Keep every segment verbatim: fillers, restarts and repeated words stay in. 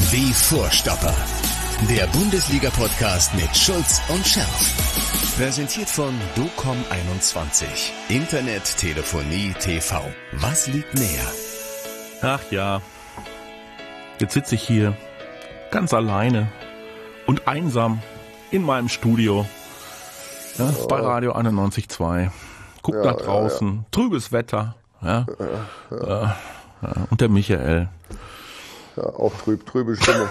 Die Vorstopper. Der Bundesliga-Podcast mit Schulz und Scherf. Präsentiert von docom einundzwanzig. Internet, Telefonie, T V. Was liegt näher? Ach ja, jetzt sitze ich hier ganz alleine und einsam in meinem Studio, ja, oh. bei Radio einundneunzig Komma zwei. Guck ja, nach draußen, ja, ja. Trübes Wetter, ja, ja, ja. Äh, ja. Und der Michael. Ja, auch trüb, trübe Stimmung.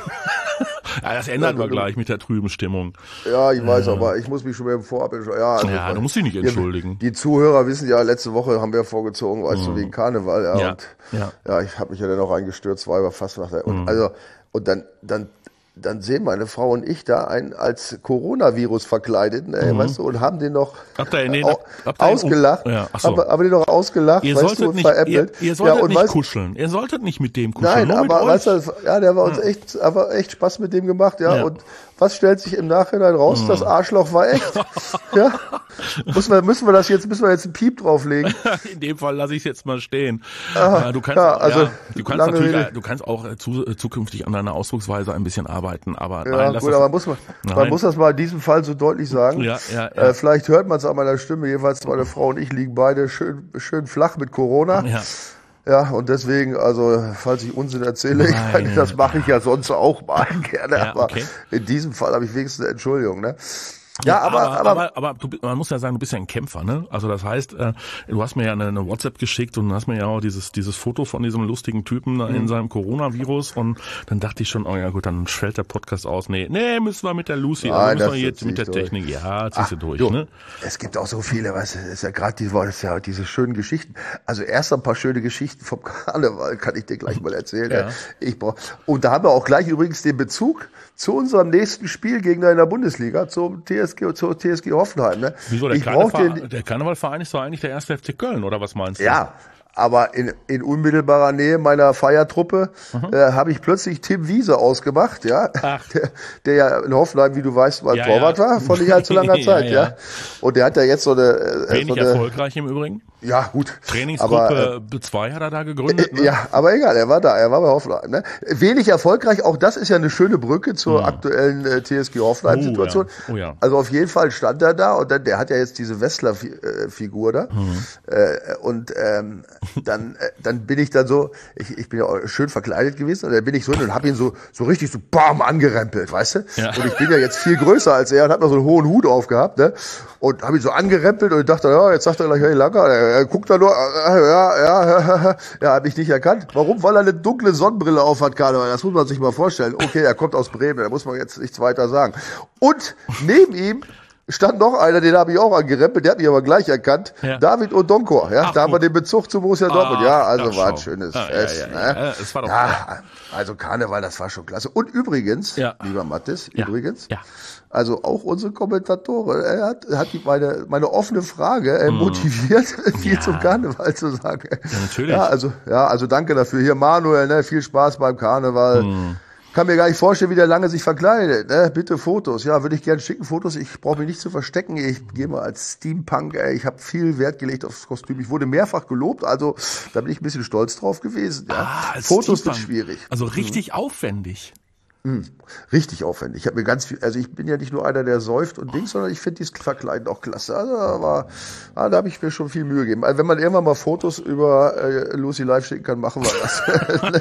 Ja, das ändern ja, wir gleich mit der trüben Stimmung. Ja, ich weiß, äh, aber ich muss mich schon mal im Vorab entschuldigen. Ja, also ja, du musst dich nicht entschuldigen. Die, die Zuhörer wissen ja, letzte Woche haben wir vorgezogen, weißt mhm. du, wegen Karneval. Ja, ja, und ja. ja ich habe mich ja dann auch eingestürzt, war über fast nach der, und mhm. also, und dann, dann, dann sehen meine Frau und ich da einen als Coronavirus verkleideten, ey, mhm. weißt du, und haben den noch habt ihr, nee, au, habt ihr ausgelacht, um, ja, ach so. haben, haben den noch ausgelacht, ihr weißt solltet du, und nicht, veräppelt. Ihr, ihr solltet ja, und nicht weißt, kuscheln, ihr solltet nicht mit dem kuscheln. Nein, aber weißt du, ja, der war uns ja. echt, aber echt Spaß mit dem gemacht, ja, ja. und was stellt sich im Nachhinein raus? Mhm. Das Arschloch war echt. Ja. Müssen wir, müssen wir das jetzt, müssen wir jetzt einen Piep drauflegen? In dem Fall lasse ich es jetzt mal stehen. Aha, du kannst, ja, also, ja, du kannst natürlich, Rede. du kannst auch zu, zukünftig an deiner Ausdrucksweise ein bisschen arbeiten, aber ja, nein, lass gut, das, aber muss man, man muss das mal in diesem Fall so deutlich sagen. Ja, ja, ja. Äh, vielleicht hört man es an meiner Stimme. Jedenfalls meine Frau und ich liegen beide schön, schön flach mit Corona. Ja. Ja, und deswegen, also, falls ich Unsinn erzähle, ich meine, das mache ich ja sonst auch mal gerne, ja, aber okay. in diesem Fall habe ich wenigstens eine Entschuldigung, ne? Ja, aber, aber, aber, aber, aber du, man muss ja sagen, du bist ja ein Kämpfer, ne? Also das heißt, äh, du hast mir ja eine, eine WhatsApp geschickt und hast mir ja auch dieses dieses Foto von diesem lustigen Typen mhm. in seinem Coronavirus und dann dachte ich schon, oh ja gut, dann fällt der Podcast aus. Nee, nee, müssen wir mit der Lucy, Nein, also müssen das, wir jetzt mit der durch. Technik, ja, ziehst du durch, du, ne? Es gibt auch so viele, weißt du, es ist ja gerade die, das ist ja diese schönen Geschichten. Also erst ein paar schöne Geschichten vom Karneval, kann ich dir gleich mal erzählen. Ja. Ich brauch, und da haben wir auch gleich übrigens den Bezug zu unserem nächsten Spielgegner in der Bundesliga, zum T S G, zur T S G Hoffenheim, ne? Wieso, der, ich Karneval, den, der Karnevalverein ist doch eigentlich der erste F C Köln, oder was meinst du? Ja, aber in, in unmittelbarer Nähe meiner Feiertruppe mhm. äh, habe ich plötzlich Tim Wiese ausgemacht, ja, der, der ja in Hoffenheim, wie du weißt, mal ja, Torwart ja. war, vor nicht allzu langer Zeit, ja, ja. ja. Und der hat ja jetzt so eine... Äh, Wenig so eine, erfolgreich im Übrigen. Ja, gut. Trainingsgruppe B zwei hat er da gegründet, ne? Ja, aber egal, er war da, er war bei Hoffenheim, ne? Wenig erfolgreich, auch das ist ja eine schöne Brücke zur mhm. aktuellen äh, T S G Hoffenheim-Situation. Oh, ja. Oh, ja. Also auf jeden Fall stand er da und dann, der hat ja jetzt diese Wessler-Figur da. Mhm. Äh, und ähm, dann, äh, dann bin ich dann so, ich, ich bin ja schön verkleidet gewesen und dann bin ich so hin und hab ihn so, so richtig so bam angerempelt, weißt du? Ja. Und ich bin ja jetzt viel größer als er und hab noch so einen hohen Hut aufgehabt, ne? Und hab ihn so angerempelt und ich dachte, ja, jetzt sagt er gleich, hey, Langer, er guckt da nur, ja, ja, ja, ja, hab ich nicht erkannt. Warum? Weil er eine dunkle Sonnenbrille auf hat, Karneval. Das muss man sich mal vorstellen. Okay, er kommt aus Bremen, da muss man jetzt nichts weiter sagen. Und neben ihm stand noch einer, den habe ich auch angerempelt, der hat mich aber gleich erkannt. Ja. David Odonkor, ja, Ach, da haben wir den Bezug zu Borussia Dortmund. Ja, also war ein schönes ah, Fest. Ja, ja, ja. Ne? Ja, das war doch ja, also Karneval, das war schon klasse. Und übrigens, ja. lieber Mathis, ja. übrigens, ja. also auch unsere Kommentatorin, er hat, hat die meine, meine offene Frage äh, motiviert, viel ja. zum Karneval zu sagen. Ja, natürlich. Ja, also, ja, also danke dafür. Hier Manuel, ne, viel Spaß beim Karneval. Hm. Kann mir gar nicht vorstellen, wie der lange sich verkleidet. Ne? Bitte Fotos. Ja, würde ich gerne schicken. Fotos. Ich brauche mich nicht zu verstecken. Ich gehe mal als Steampunk. Ey. Ich habe viel Wert gelegt aufs Kostüm. Ich wurde mehrfach gelobt. Also da bin ich ein bisschen stolz drauf gewesen. Ja. Ah, Fotos sind schwierig. Also richtig mhm. aufwendig. Hm, richtig aufwendig. Ich habe mir ganz viel, also ich bin ja nicht nur einer, der säuft und Dings, sondern ich finde dieses Verkleiden auch klasse. Also da war, ah, da habe ich mir schon viel Mühe gegeben. Also wenn man irgendwann mal Fotos über äh, Lucy Live schicken kann, machen wir das.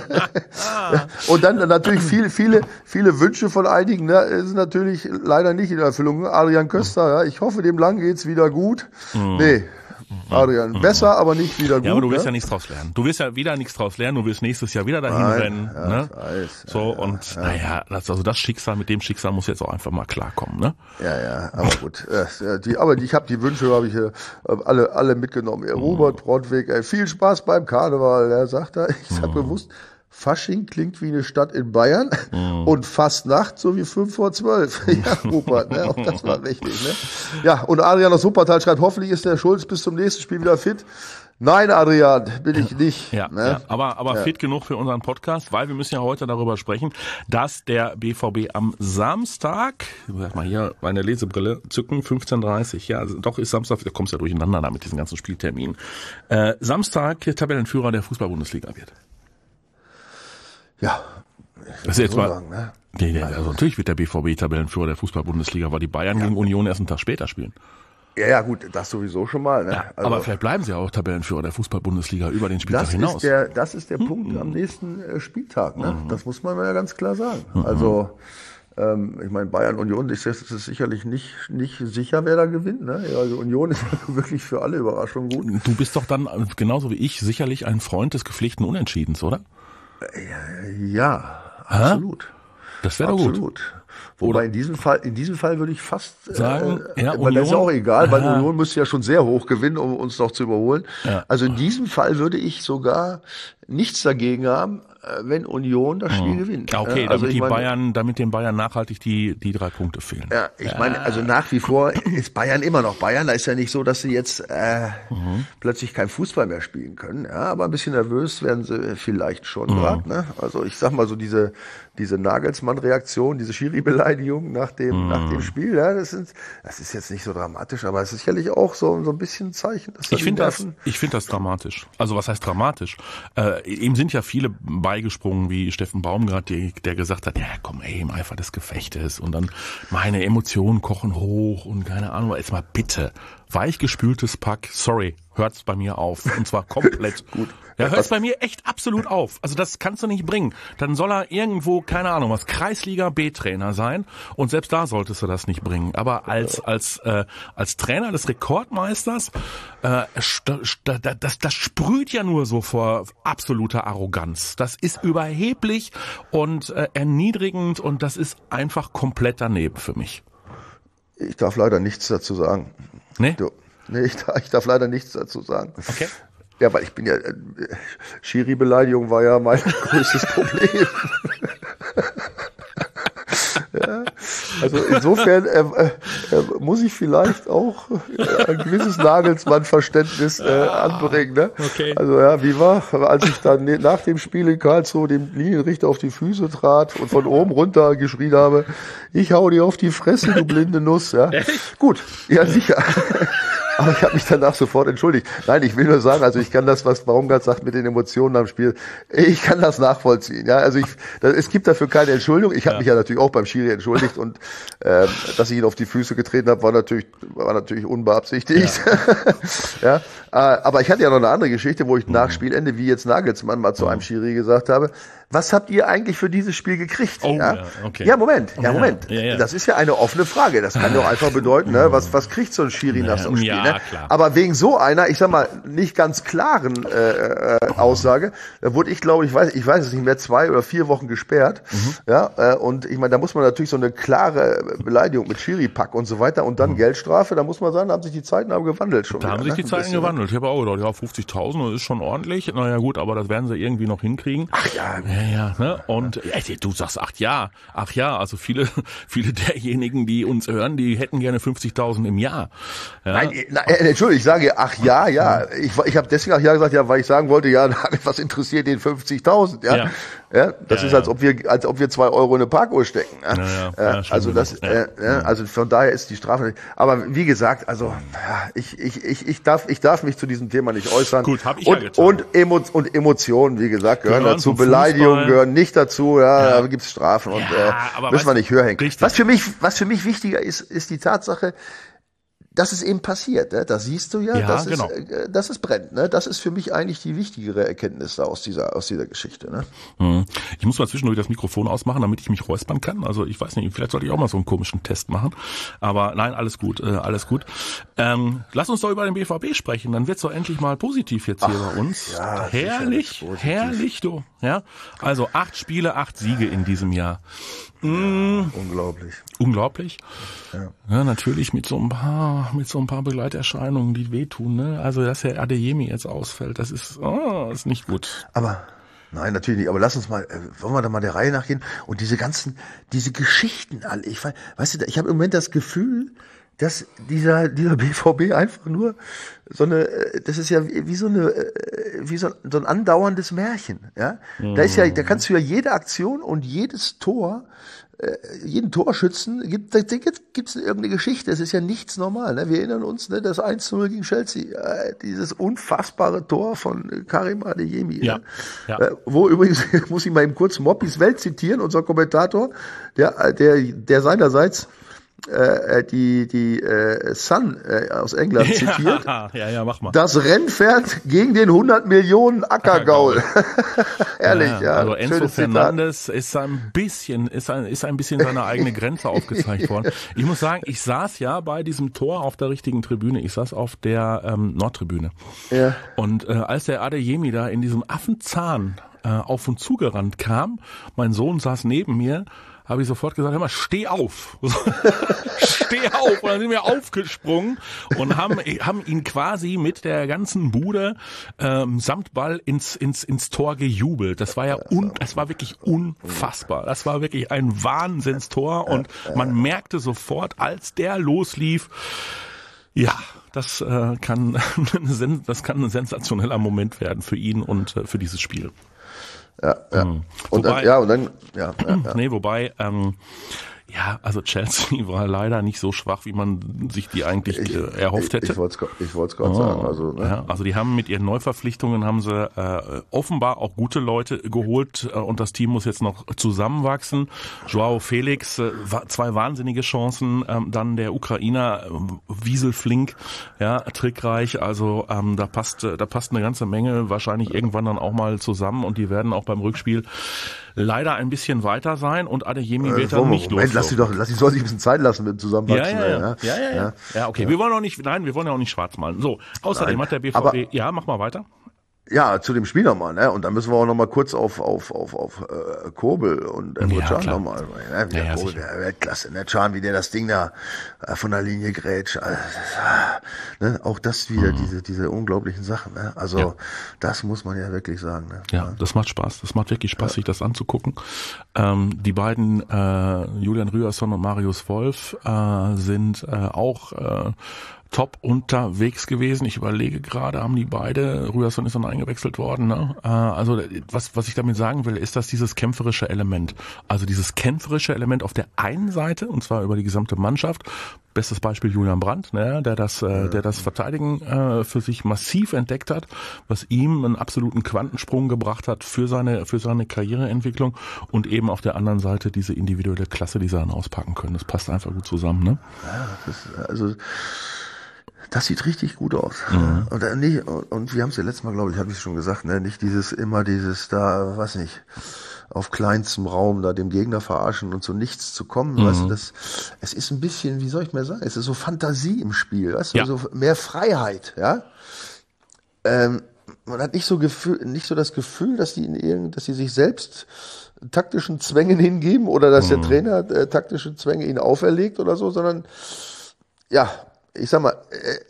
ja. Und dann natürlich viele, viele, viele Wünsche von einigen, ne, ist natürlich leider nicht in Erfüllung. Adrian Köster, ja, ich hoffe, dem Lang geht's wieder gut. Mhm. Nee. Adrian, mhm. besser, aber nicht wieder gut. Ja, aber du wirst ne? ja nichts draus lernen. Du wirst ja wieder nichts draus lernen, du wirst nächstes Jahr wieder dahin Nein, rennen. Ja, ne? weiß, so, ja, und ja. naja, das, also das Schicksal, mit dem Schicksal muss jetzt auch einfach mal klarkommen, ne? Ja, ja, aber gut. Äh, die, aber ich habe die Wünsche, habe ich äh, alle alle mitgenommen. Mhm. Robert Brodwig, ey, viel Spaß beim Karneval, er sagt er. Ich sag mhm. bewusst, Fasching klingt wie eine Stadt in Bayern mm. und Fastnacht so wie fünf vor zwölf. Ja, Rupert, ne? Auch das war richtig, ne? Ja, und Adrian aus Wuppertal schreibt, hoffentlich ist der Schulz bis zum nächsten Spiel wieder fit. Nein, Adrian, bin ich nicht. Ja, ne? ja aber aber ja. fit genug für unseren Podcast, weil wir müssen ja heute darüber sprechen, dass der B V B am Samstag, sag mal hier meine Lesebrille zücken, fünfzehn Uhr dreißig, ja, doch ist Samstag, da kommst ja durcheinander da mit diesen ganzen Spielterminen. Äh, Samstag Tabellenführer der Fußball-Bundesliga wird. Ja, Das ist jetzt so mal, sagen, ne? nee, nee, also natürlich wird der B V B Tabellenführer der Fußball-Bundesliga, weil die Bayern ja. gegen Union erst einen Tag später spielen. Ja, ja, gut, das sowieso schon mal. Ne? Ja, also, aber vielleicht bleiben sie ja auch Tabellenführer der Fußball-Bundesliga über den Spieltag das hinaus. Ist der, das ist der hm. Punkt am nächsten äh, Spieltag. Ne? Mhm. Das muss man ja ganz klar sagen. Mhm. Also, ähm, ich meine, Bayern Union, das ist sicherlich nicht, nicht sicher, wer da gewinnt. Ne? Also Union ist wirklich für alle Überraschungen gut. Du bist doch dann, genauso wie ich, sicherlich ein Freund des gepflegten Unentschiedens, oder? Ja, ja absolut. Das wäre doch gut. Absolut. Wobei Oder in diesem Fall, in diesem Fall würde ich fast sagen, äh, ja, weil Union, das ist ja auch egal, weil aha. Union müsste ja schon sehr hoch gewinnen, um uns noch zu überholen. Ja. Also in diesem Fall würde ich sogar nichts dagegen haben, wenn Union das Spiel hm. gewinnt. Okay, ja, also damit die meine, Bayern, damit den Bayern nachhaltig die die drei Punkte fehlen. Ja, ich ja. meine, also nach wie vor ist Bayern immer noch Bayern. Da ist ja nicht so, dass sie jetzt äh, mhm. plötzlich kein Fußball mehr spielen können. Ja, aber ein bisschen nervös werden sie vielleicht schon mhm. gerade. Ne? Also ich sag mal so diese diese Nagelsmann-Reaktion, diese Schiri-Beleidigung nach dem mhm. nach dem Spiel. Ja, das sind das ist jetzt nicht so dramatisch, aber es ist sicherlich auch so so ein bisschen ein Zeichen. Dass ich finde das ich finde das dramatisch. Also was heißt dramatisch? Äh, ihm sind ja viele beigesprungen, wie Steffen Baumgart, der, der gesagt hat, ja komm ey, im Eifer des Gefechtes und dann meine Emotionen kochen hoch und keine Ahnung, jetzt mal bitte, weichgespültes Pack, sorry, hört's bei mir auf und zwar komplett. Gut. Ja, hört's bei mir echt absolut auf. Also das kannst du nicht bringen. Dann soll er irgendwo, keine Ahnung was, Kreisliga-B-Trainer sein und selbst da solltest du das nicht bringen. Aber als als äh, als Trainer des Rekordmeisters, äh, das, das sprüht ja nur so vor absoluter Arroganz. Das ist überheblich und äh, erniedrigend und das ist einfach komplett daneben für mich. Ich darf leider nichts dazu sagen. Nee? Du, nee, ich darf, ich darf leider nichts dazu sagen. Okay. Ja, weil ich bin ja, äh, Schiri-Beleidigung war ja mein größtes Problem. Ja, also insofern äh, äh, muss ich vielleicht auch äh, ein gewisses Nagelsmann-Verständnis äh, anbringen. Ne? Okay. Also ja, wie war, als ich dann nach dem Spiel in Karlsruhe dem Linienrichter auf die Füße trat und von oben runter geschrien habe, ich hau dir auf die Fresse, du blinde Nuss. Ja? Gut, ja sicher. Aber ich habe mich danach sofort entschuldigt. Nein, ich will nur sagen, also ich kann das, was Baumgart sagt mit den Emotionen am Spiel, ich kann das nachvollziehen. Ja, also ich, das, es gibt dafür keine Entschuldigung. Ich habe ja. mich ja natürlich auch beim Schiri entschuldigt und ähm, dass ich ihn auf die Füße getreten habe, war natürlich, war natürlich unbeabsichtigt. Ja, ja äh, aber ich hatte ja noch eine andere Geschichte, wo ich nach Spielende, wie jetzt Nagelsmann mal zu einem Schiri gesagt habe, was habt ihr eigentlich für dieses Spiel gekriegt? Oh, ja? Ja, okay. ja, Moment, ja, Moment. Ja, ja. Das ist ja eine offene Frage. Das kann doch einfach bedeuten, ne, was, was kriegt so ein Schiri nach so einem Spiel? Ja, ne? klar. Aber wegen so einer, ich sag mal, nicht ganz klaren äh, äh, Aussage, da wurde ich, glaube ich, weiß, ich weiß es nicht mehr, zwei oder vier Wochen gesperrt. Mhm. Ja, äh, und ich meine, da muss man natürlich so eine klare Beleidigung mit Schiri-Pack und so weiter und dann mhm. Geldstrafe, da muss man sagen, da haben sich die Zeiten aber gewandelt schon. Da wieder, haben sich ne? die Zeiten gewandelt. Ich habe auch gedacht, ja, fünfzigtausend, das ist schon ordentlich. Naja gut, aber das werden sie irgendwie noch hinkriegen. Ach ja. Ja, ja, ne? Und ja, du sagst, ach ja, ach ja, also viele, viele derjenigen, die uns hören, die hätten gerne fünfzigtausend im Jahr. Ja? Nein, nein, Entschuldigung, ich sage, ach ja, ja. Ich, ich habe deswegen ach ja gesagt, ja, weil ich sagen wollte, ja, was interessiert den fünfzigtausend? Ja? Ja. Ja, das ja, ist, als ob wir, als ob wir zwei Euro in eine Parkuhr stecken. Ja? Ja, ja. Ja, also das, ja. Äh, ja, also von daher ist die Strafe nicht. Aber wie gesagt, also ja, ich, ich, ich, ich darf, ich darf mich zu diesem Thema nicht äußern. Gut, hab ich und, ja getan. Und, Emo, und Emotionen, wie gesagt, gehören, gehören dazu. Beleidigungen Fußball. Gehören nicht dazu. Ja, ja. Da gibt's Strafen und ja, äh, müssen wir nicht höher hängen. Richtig. Was für mich, was für mich wichtiger ist, ist die Tatsache, dass es eben passiert, ne? Das siehst du ja, ja dass, genau. es, äh, dass es brennt. Ne? Das ist für mich eigentlich die wichtigere Erkenntnis da aus dieser aus dieser Geschichte. Ne? Hm. Ich muss mal zwischendurch das Mikrofon ausmachen, damit ich mich räuspern kann. Also ich weiß nicht, vielleicht sollte ich auch mal so einen komischen Test machen. Aber nein, alles gut, äh, alles gut. Ähm, lass uns doch über den B V B sprechen, dann wird's doch endlich mal positiv jetzt hier Ach, bei uns. Ja, herrlich, herrlich, du. Ja, also acht Spiele, acht Siege in diesem Jahr. Mm. Unglaublich. Unglaublich. Ja. Ja, natürlich mit so ein paar, mit so ein paar Begleiterscheinungen, die wehtun, ne? Also, dass der Adeyemi jetzt ausfällt, das ist, oh, ist nicht gut. Aber, nein, natürlich nicht. Aber lass uns mal, äh, wollen wir da mal der Reihe nachgehen? Und diese ganzen, diese Geschichten alle, ich weiß, weißt du, ich habe im Moment das Gefühl, dass dieser, dieser B V B einfach nur so eine, das ist ja wie so eine, wie so, so ein andauerndes Märchen, ja. Da ist ja, da kannst du ja jede Aktion und jedes Tor, jeden Torschützen, gibt, da gibt's irgendeine Geschichte. Es ist ja nichts normal, ne? Wir erinnern uns, ne, das eins zu null gegen Chelsea, dieses unfassbare Tor von Karim Adeyemi, ja, ne? ja. Wo übrigens, muss ich mal eben kurz Moppis Welt zitieren, unser Kommentator, der, der, der seinerseits äh, die die äh, Sun äh, aus England zitiert. Ja, ja, ja, mach mal. Das Rennpferd gegen den hundert Millionen Ackergaul. Ehrlich, ja. ja. Also Enzo Fernandes ist ein bisschen ist ein ist ein bisschen seine eigene Grenze aufgezeigt worden. Ich muss sagen, ich saß ja bei diesem Tor auf der richtigen Tribüne. Ich saß auf der ähm, Nordtribüne. Ja. Und äh, als der Adeyemi da in diesem Affenzahn äh, auf und zugerannt kam, mein Sohn saß neben mir, habe ich sofort gesagt, hör mal, steh auf. Steh auf. Und dann sind wir aufgesprungen und haben, haben ihn quasi mit der ganzen Bude ähm, samt Ball ins, ins, ins Tor gejubelt. Das war ja un, das war wirklich unfassbar. Das war wirklich ein Wahnsinnstor und man merkte sofort, als der loslief, ja, das äh, kann, das kann ein sensationeller Moment werden für ihn und äh, für dieses Spiel. Ja, ja. Mhm. Und wobei, dann, ja, und dann, ja, ja, ja. Nee, wobei, ähm, ja, also Chelsea war leider nicht so schwach, wie man sich die eigentlich ich, äh, erhofft hätte. Ich, ich wollte es ich wollte es gerade oh, sagen. Also, ne? Ja, also die haben mit ihren Neuverpflichtungen haben sie äh, offenbar auch gute Leute geholt äh, und das Team muss jetzt noch zusammenwachsen. Joao Felix, äh, zwei wahnsinnige Chancen, ähm, dann der Ukrainer äh, Wiesel Flink, ja, trickreich. Also ähm, da passt, äh, da passt eine ganze Menge wahrscheinlich irgendwann dann auch mal zusammen und die werden auch beim Rückspiel leider ein bisschen weiter sein und Adeyemi wird dann nicht los. Lass sie doch, lass sie soll sich ein bisschen Zeit lassen mit dem Zusammenwachsen. Ja, ja, ja. Ja, ja, ja. ja. ja okay. Ja. Wir wollen auch nicht, nein, wir wollen ja auch nicht schwarz malen. So, außerdem nein, hat der B V B, ja, mach mal weiter. Ja, zu dem Spiel nochmal, ne? Und da müssen wir auch nochmal kurz auf auf auf auf äh, Kobel und Emre ja, Can nochmal. Ne? Wie ja, der ja, Kobel, der Weltklasse, ne? Can, wie der das Ding da äh, von der Linie grätscht. Also, ne? Auch das wieder, mhm. diese diese unglaublichen Sachen. Ne? Also ja. das muss man ja wirklich sagen. Ne? Ja, das macht Spaß. Das macht wirklich Spaß, ja. sich das anzugucken. Ähm, die beiden, äh, Julian Ryerson und Marius Wolf, äh, sind äh, auch äh, top unterwegs gewesen. Ich überlege gerade, haben die beide, Ryerson ist dann eingewechselt worden, ne? Äh, also was was ich damit sagen will, ist, dass dieses kämpferische Element, also dieses kämpferische Element auf der einen Seite, und zwar über die gesamte Mannschaft, bestes Beispiel Julian Brandt, ne, der das äh, der das Verteidigen äh, für sich massiv entdeckt hat, was ihm einen absoluten Quantensprung gebracht hat für seine für seine Karriereentwicklung und eben auf der anderen Seite diese individuelle Klasse, die sie dann auspacken können. Das passt einfach gut zusammen, ne? Ja, das ist, also das sieht richtig gut aus. Mhm. Und, äh, nicht, und, und wir haben es ja letztes Mal, glaube ich, habe ich schon gesagt, ne, nicht dieses immer dieses da, weiß nicht, auf kleinstem Raum da dem Gegner verarschen und zu nichts zu kommen. Mhm. Weißt du, das, es ist ein bisschen, wie soll ich mal sagen, es ist so Fantasie im Spiel, weißt du, ja. so mehr Freiheit, ja. Ähm, man hat nicht so Gefühl, nicht so das Gefühl, dass die in irgend, dass sie sich selbst taktischen Zwängen hingeben oder dass mhm. der Trainer äh, taktische Zwänge ihnen auferlegt oder so, sondern ja, ich sag mal,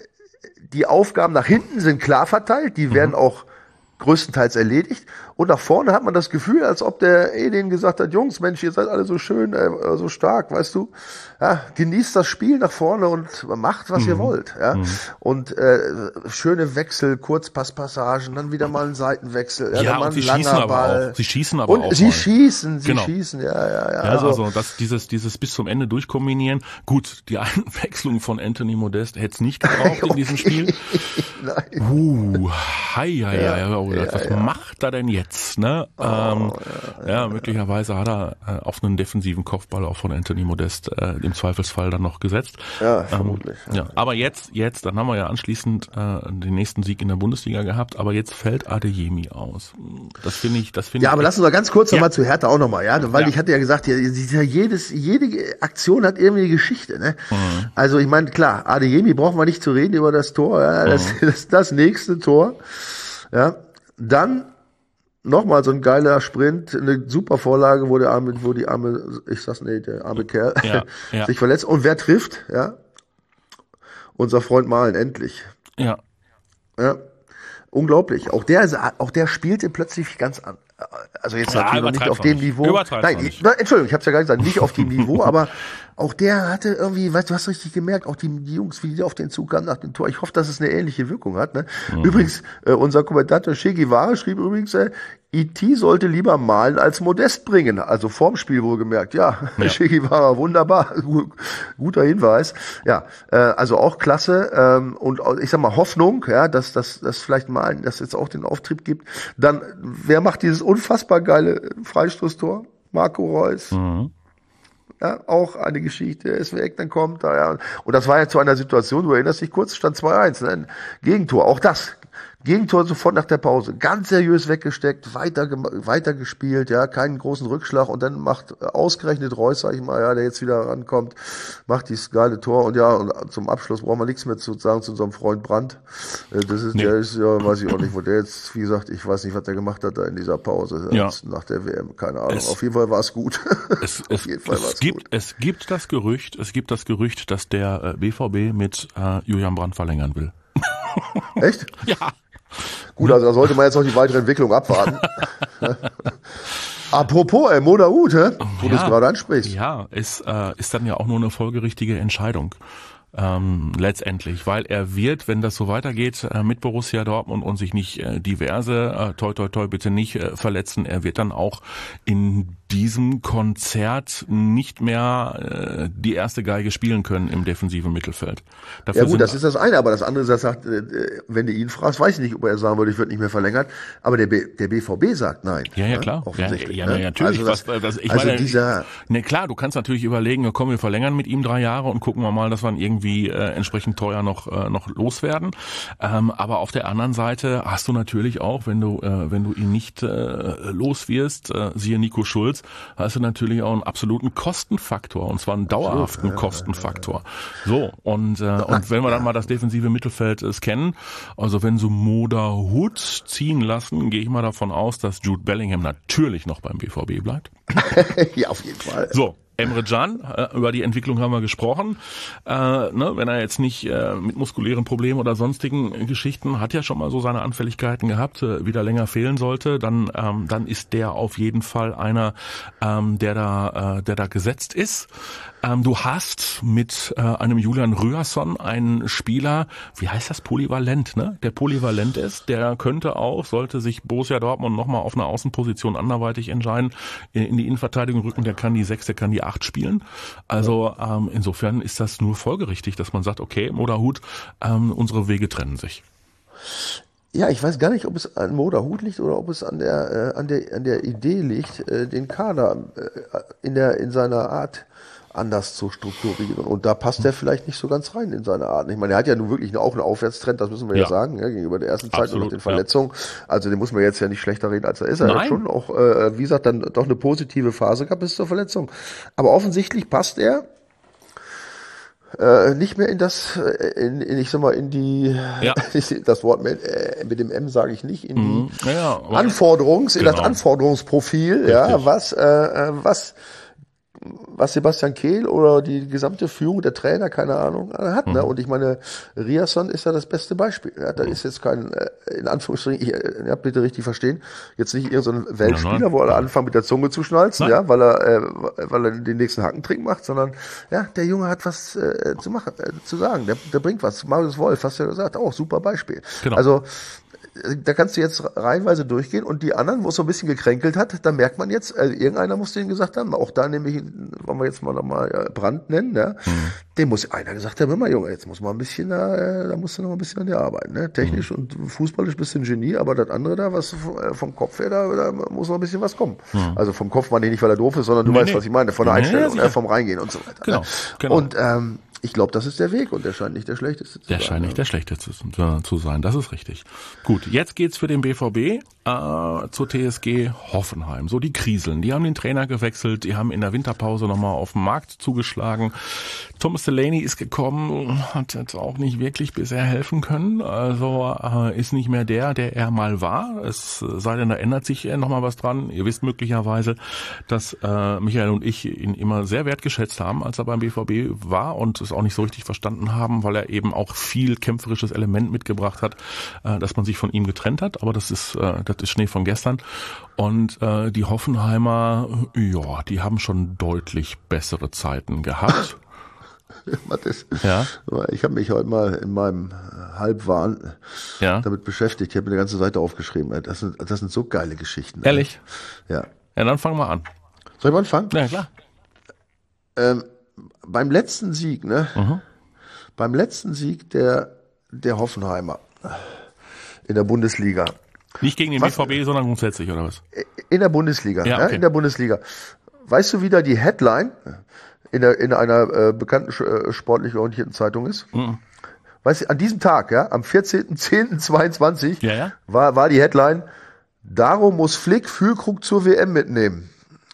die Aufgaben nach hinten sind klar verteilt, die werden mhm. auch größtenteils erledigt. Und nach vorne hat man das Gefühl, als ob der eh denen gesagt hat, Jungs, Mensch, ihr seid alle so schön, äh, so stark, weißt du. Ja, genießt das Spiel nach vorne und macht, was mhm. ihr wollt. Ja. Mhm. Und äh, schöne Wechsel, Kurzpasspassagen, dann wieder mal ein Seitenwechsel, ja, ja dann mal und sie ein langer schießen aber Ball. auch. Sie schießen aber und auch. Sie mal. schießen, sie genau. schießen, ja, ja, ja. ja also, also das, dieses, dieses bis zum Ende durchkombinieren. Gut, die Einwechslung von Anthony Modest hätte es nicht gebraucht okay. in diesem Spiel. Nein. Uh, hei, hei, ja, hei, oh, ja, was ja. macht er denn jetzt? Ne? Oh, ähm, ja, ja, ja, möglicherweise hat er äh, auf einen defensiven Kopfball auch von Anthony Modest äh, im Zweifelsfall dann noch gesetzt. Ja, vermutlich. Ähm, ja. Aber jetzt, jetzt, dann haben wir ja anschließend äh, den nächsten Sieg in der Bundesliga gehabt, aber jetzt fällt Adeyemi aus. Das finde ich, das finde ja, ich. Ja, aber lass uns mal ganz kurz ja. nochmal zu Hertha auch nochmal, ja, weil ja. ich hatte ja gesagt, ja, jedes, jede Aktion hat irgendwie eine Geschichte, ne? Mhm. Also ich meine, klar, Adeyemi brauchen wir nicht zu reden über das Tor, ja, das, mhm. das, das nächste Tor, ja, dann nochmal so ein geiler Sprint, eine super Vorlage, wo der arme, wo die arme, ich sag's nicht, der arme Kerl ja, ja. sich verletzt. Und wer trifft? Ja, unser Freund Malen, endlich. Ja. Ja, unglaublich. Auch der, auch der spielte plötzlich ganz an, also jetzt Ja, natürlich noch nicht auf dem nicht. Niveau. Nein, ich, na, Entschuldigung, ich habe es ja gar nicht gesagt, nicht auf dem Niveau, aber auch der hatte irgendwie, weißt du, hast richtig gemerkt, auch die, die Jungs, wie die auf den Zug kamen nach dem Tor. Ich hoffe, dass es eine ähnliche Wirkung hat. Ne? Mhm. Übrigens, äh, unser Kommentator Che Guevara schrieb übrigens, äh, E T sollte lieber malen als Modest bringen. Also vorm Spiel wohlgemerkt. Ja, ja. Che Guevara, wunderbar. Guter Hinweis. Ja, äh, also auch klasse. Ähm, und ich sag mal Hoffnung, ja, dass das dass vielleicht Malen, dass jetzt auch den Auftrieb gibt. Dann, wer macht dieses unfassbar geile Freistoßtor? Marco Reus. Mhm. Ja, auch eine Geschichte, er ist weg, dann kommt er, ja. Und das war ja zu einer Situation, du erinnerst dich kurz, stand zwei eins, ne? Ein Gegentor, auch das. Gegentor sofort nach der Pause, ganz seriös weggesteckt, weiter, weiter gespielt, ja, keinen großen Rückschlag und dann macht ausgerechnet Reus, sag ich mal, ja, der jetzt wieder rankommt, macht dieses geile Tor und ja, und zum Abschluss brauchen wir nichts mehr zu sagen zu unserem Freund Brandt. Das ist, nee. Der ist, ja, weiß ich auch nicht, wo der jetzt, wie gesagt, ich weiß nicht, was der gemacht hat da in dieser Pause, ja. Nach der W M, keine Ahnung. Es, Auf jeden Fall war es gut. Es, Auf jeden Fall es, es gibt, gut. Es gibt das Gerücht, es gibt das Gerücht, dass der B V B mit äh, Julian Brandt verlängern will. Echt? Ja. Gut, also da sollte man jetzt noch die weitere Entwicklung abwarten. Apropos, ey, Modaoud, hä? Wo ja, du es gerade ansprichst. Ja, ist, äh, ist dann ja auch nur eine folgerichtige Entscheidung. Ähm, letztendlich, weil er wird, wenn das so weitergeht äh, mit Borussia Dortmund und sich nicht äh, diverse, äh, toi toi toi bitte nicht äh, verletzen, er wird dann auch in diesem Konzert nicht mehr äh, die erste Geige spielen können im defensiven Mittelfeld. Dafür ja gut, das ist das eine, aber das andere ist, er sagt, äh, wenn du ihn fragst, weiß ich nicht, ob er sagen würde, ich würde nicht mehr verlängern, aber der, B, der B V B sagt nein. Ja, ja, klar. Ne? Offensichtlich, ja, ja, ne? ja, natürlich. Also, das, was, das, ich also meine, dieser... Ne, klar, du kannst natürlich überlegen, komm, wir verlängern mit ihm drei Jahre und gucken wir mal, dass wir ihn irgendwie wie äh, entsprechend teuer noch äh, noch loswerden. Ähm, aber auf der anderen Seite hast du natürlich auch, wenn du äh, wenn du ihn nicht äh, los wirst, äh, siehe Nico Schulz, hast du natürlich auch einen absoluten Kostenfaktor und zwar einen dauerhaften Absolut, Kostenfaktor. Ja, ja, ja. So und äh, und wenn wir dann mal das defensive Mittelfeld äh, scannen, also wenn sie Modaoud ziehen lassen, gehe ich mal davon aus, dass Jude Bellingham natürlich noch beim B V B bleibt. Ja, auf jeden Fall. So. Emre Can, äh, über die Entwicklung haben wir gesprochen. Äh, ne, wenn er jetzt nicht äh, mit muskulären Problemen oder sonstigen äh, Geschichten, hat ja schon mal so seine Anfälligkeiten gehabt, äh, wieder länger fehlen sollte, dann ähm, dann ist der auf jeden Fall einer, ähm, der da äh, der da gesetzt ist. Ähm, du hast mit äh, einem Julian Ryerson einen Spieler, wie heißt das, polyvalent, ne? Der polyvalent ist, der könnte auch, sollte sich Borussia Dortmund nochmal auf einer Außenposition anderweitig entscheiden, in, in die Innenverteidigung rücken, der kann die sechs, der kann die acht spielen. Also ähm, insofern ist das nur folgerichtig, dass man sagt, okay, Modaoud, ähm, unsere Wege trennen sich. Ja, ich weiß gar nicht, ob es an Modaoud liegt oder ob es an der äh, an der an der Idee liegt, äh, den Kader äh, in der in seiner Art anders zu strukturieren. Und da passt er vielleicht nicht so ganz rein in seine Art. Ich meine, er hat ja nun wirklich auch einen Aufwärtstrend, das müssen wir ja, ja sagen, ja, gegenüber der ersten Zeit Absolut, und nach den Verletzungen. Ja. Also den muss man jetzt ja nicht schlechter reden, als er ist. Er Nein. hat schon auch, äh, wie gesagt, dann doch eine positive Phase gehabt bis zur Verletzung. Aber offensichtlich passt er äh, nicht mehr in das, in, in, ich sag mal, in die, ja. das Wort mit, äh, mit dem M sage ich nicht, in mhm. die ja, Anforderungs, genau. in das Anforderungsprofil, Richtig. ja, was, äh, was was Sebastian Kehl oder die gesamte Führung, der Trainer, keine Ahnung, hat. Mhm. Ne? Und ich meine, Ryerson ist ja das beste Beispiel. Ja? Da mhm. ist jetzt kein, in Anführungsstrichen, ihr habt bitte richtig verstehen, jetzt nicht irgendein so Weltspieler, ja, wo alle anfangen mit der Zunge zu schnalzen, ja, weil er, äh, weil er den nächsten Hackentrick macht, sondern ja, der Junge hat was äh, zu machen, äh, zu sagen. Der, der bringt was. Marius Wolf, hast du ja gesagt, auch super Beispiel. Genau. Also da kannst du jetzt reihenweise durchgehen und die anderen, wo es so ein bisschen gekränkelt hat, da merkt man jetzt, also irgendeiner muss denen gesagt haben, auch da nämlich, wollen wir jetzt mal nochmal Brandt nennen, ja, mhm. dem muss einer gesagt haben, hör mal Junge, jetzt muss man ein bisschen, da, da musst du noch ein bisschen an dir arbeiten, ne? Technisch mhm. und fußballisch bist du ein Genie, aber das andere da, was vom Kopf her, da, da muss noch ein bisschen was kommen. Mhm. Also vom Kopf meine ich nicht, weil er doof ist, sondern du nee, weißt, nee. was ich meine, von der nee, Einstellung, ja, vom Reingehen und so weiter. Genau, ne? genau. Und ähm, ich glaube, das ist der Weg und der scheint nicht der schlechteste zu der sein. Der scheint nicht der schlechteste zu, zu sein, das ist richtig. Gut, jetzt geht's für den B V B äh, zur T S G Hoffenheim. So die Kriseln, die haben den Trainer gewechselt, die haben in der Winterpause nochmal auf den Markt zugeschlagen. Thomas Delaney ist gekommen, hat jetzt auch nicht wirklich bisher helfen können, also äh, ist nicht mehr der, der er mal war. Es sei denn, da ändert sich nochmal was dran. Ihr wisst möglicherweise, dass äh, Michael und ich ihn immer sehr wertgeschätzt haben, als er beim B V B war und es auch nicht so richtig verstanden haben, weil er eben auch viel kämpferisches Element mitgebracht hat, äh, dass man sich von ihm getrennt hat. Aber das ist, äh, das ist Schnee von gestern. Und äh, die Hoffenheimer, ja, die haben schon deutlich bessere Zeiten gehabt. Mathis, Ja. Ich habe mich heute mal in meinem Halbwahn Ja. damit beschäftigt. Ich habe mir eine ganze Seite aufgeschrieben. Das sind, das sind so geile Geschichten. Ehrlich? Ja. Ja, dann fangen wir an. Soll ich mal anfangen? Ja, klar. Ähm, beim letzten Sieg, ne? Mhm. Beim letzten Sieg der, der Hoffenheimer in der Bundesliga. Nicht gegen den Was? B V B, sondern grundsätzlich, oder was? In der Bundesliga, Ja, ja, okay. in der Bundesliga. Weißt du, wie da die Headline in, der, in einer äh, bekannten äh, sportlich orientierten Zeitung ist? Mhm. Weißt du, an diesem Tag, ja, am vierzehnten zehnten zweiundzwanzig Ja, ja. war, war die Headline, darum muss Flick Füllkrug zur W M mitnehmen.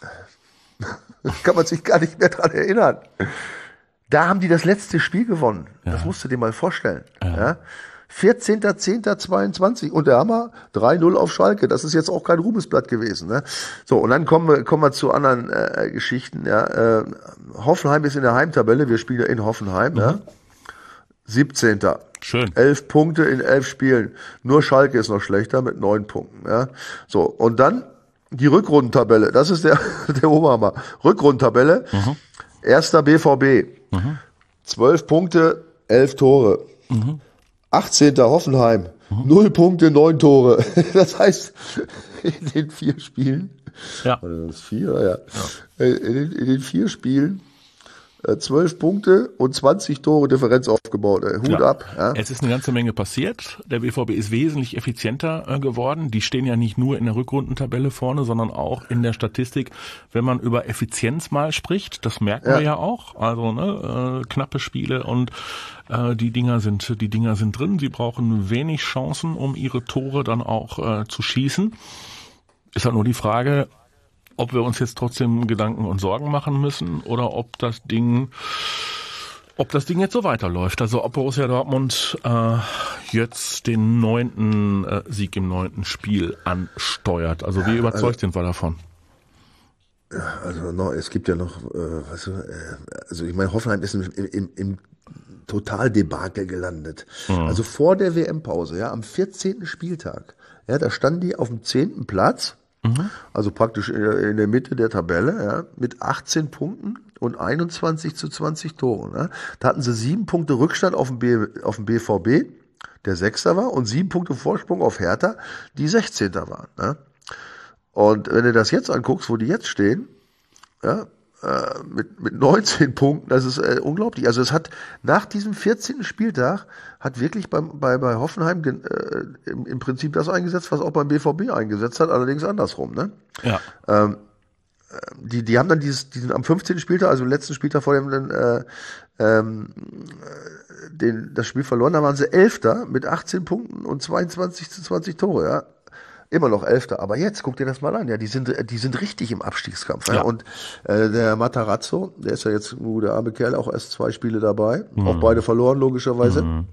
Kann man sich gar nicht mehr dran erinnern. Da haben die das letzte Spiel gewonnen. Ja. Das musst du dir mal vorstellen. Ja. Ja. vierzehnten zehnten zweiundzwanzig und der Hammer drei null auf Schalke. Das ist jetzt auch kein Ruhmesblatt gewesen. Ne? So, und dann kommen wir, kommen wir zu anderen äh, Geschichten. Ja. Äh, Hoffenheim ist in der Heimtabelle. Wir spielen ja in Hoffenheim. Mhm. Ja. siebzehnten Schön. Elf Punkte in elf Spielen. Nur Schalke ist noch schlechter mit neun Punkten. Ja. So, und dann die Rückrundentabelle. Das ist der, der Oberhammer. Rückrundentabelle. Mhm. Erster B V B. Mhm. zwölf Punkte, elf Tore. Mhm. achtzehnten Hoffenheim. Mhm. null Punkte, neun Tore. Das heißt, in den vier Spielen. Ja. Oder das vier, ja. ja. In, den, in den vier Spielen zwölf Punkte und zwanzig Tore Differenz aufgebaut. Hut ja. ab. Ja. Es ist eine ganze Menge passiert. Der B V B ist wesentlich effizienter äh, geworden. Die stehen ja nicht nur in der Rückrundentabelle vorne, sondern auch in der Statistik, wenn man über Effizienz mal spricht. Das merken ja. wir ja auch. Also ne, äh, knappe Spiele und äh, die Dinger sind die Dinger sind drin. Sie brauchen wenig Chancen, um ihre Tore dann auch äh, zu schießen. Ist halt nur die Frage, ob wir uns jetzt trotzdem Gedanken und Sorgen machen müssen oder ob das Ding, ob das Ding jetzt so weiterläuft. Also ob Borussia Dortmund äh, jetzt den neunten äh, Sieg im neunten Spiel ansteuert. Also wie überzeugt also, sind wir davon? Also noch, es gibt ja noch, äh, weißt du, äh, also ich meine, Hoffenheim ist im, im, im Totaldebakel gelandet. Mhm. Also vor der W M-Pause, ja, am vierzehnten Spieltag, ja, da standen die auf dem zehnten Platz. Mhm. Also praktisch in der Mitte der Tabelle, ja, mit achtzehn Punkten und einundzwanzig zu zwanzig Toren. Ja. Da hatten sie sieben Punkte Rückstand auf dem, B, auf dem B V B, der Sechster war, und sieben Punkte Vorsprung auf Hertha, die Sechzehnter waren. Ja. Und wenn du das jetzt anguckst, wo die jetzt stehen, ja, äh, mit, mit neunzehn Punkten, das ist äh, unglaublich. Also es hat nach diesem vierzehnten Spieltag hat wirklich beim, bei, bei Hoffenheim äh, im, im Prinzip das eingesetzt, was auch beim B V B eingesetzt hat, allerdings andersrum. Ne? Ja. Ähm, die, die haben dann dieses, diesen am fünfzehnten Spieltag, also im letzten Spieltag vor dem äh, ähm, den, das Spiel verloren, da waren sie Elfter mit achtzehn Punkten und zweiundzwanzig zu zwanzig Tore, ja. Immer noch Elfter, aber jetzt guck dir das mal an, ja, die sind, die sind richtig im Abstiegskampf, ja. Ja. Und äh, der Matarazzo, der ist ja jetzt, uh, der arme Kerl, auch erst zwei Spiele dabei, mhm. auch beide verloren, logischerweise. Mhm.